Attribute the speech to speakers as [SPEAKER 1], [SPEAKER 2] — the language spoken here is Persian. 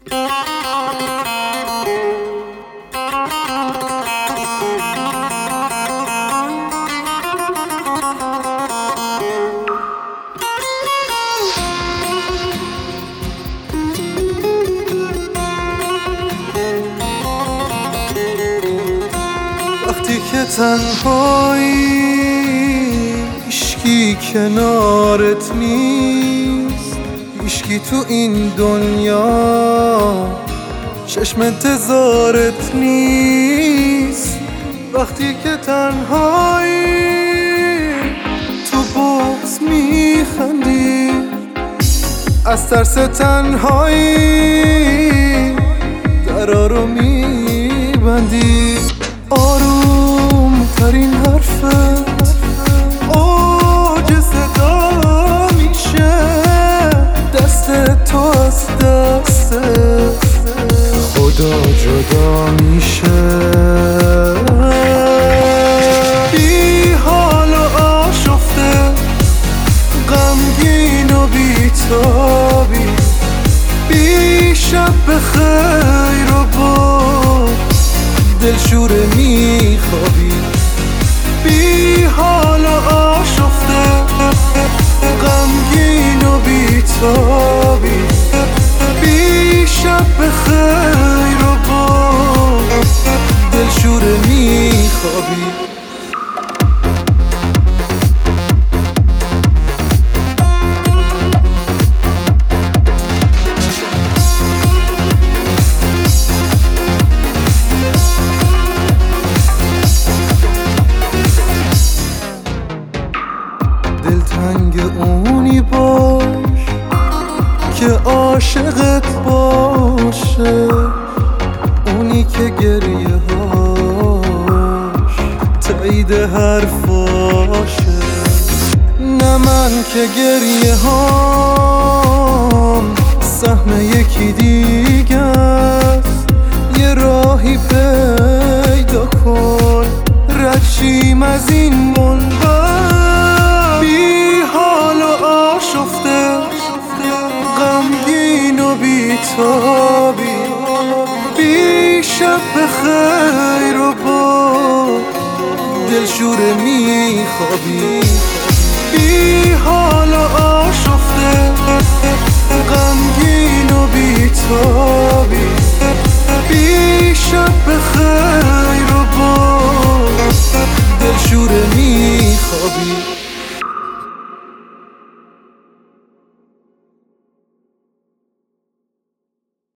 [SPEAKER 1] وقتی که تنهایی هیشکی کنارت نیست، هیشکی تو این دنیا چشم انتظارت نیست. وقتی که تنهایی تو بغض میخندی، از ترس تنهایی درا رو میبندی. آروم ترین حرفت اوج صدا میشه، دست تو از دست خدا جدا میشه. بی حال و آشفته، غمگین و بی‌تابی، بی شب بخیر و با دلشوره میخوابی. بی حال و آشفته، غمگین و بی‌تابی، بی شب بخیر و با دلشوره میخوابی. دلتنگ اونی باش که عاشقت باشه، اونی که گریه هاش تایید حرفاشه. نه من که گریه هام سهم یکی دیگه است. یه راهی پیدا کن رد شیم از این منبر. بی حال و آشفته، غمگین و بی‌تابی، بی شب بخیر و با دلشوره میخوابی. بی حال و آشفته، غمگین و بی‌تابی، بی شب بخیر و با دلشوره میخوابی.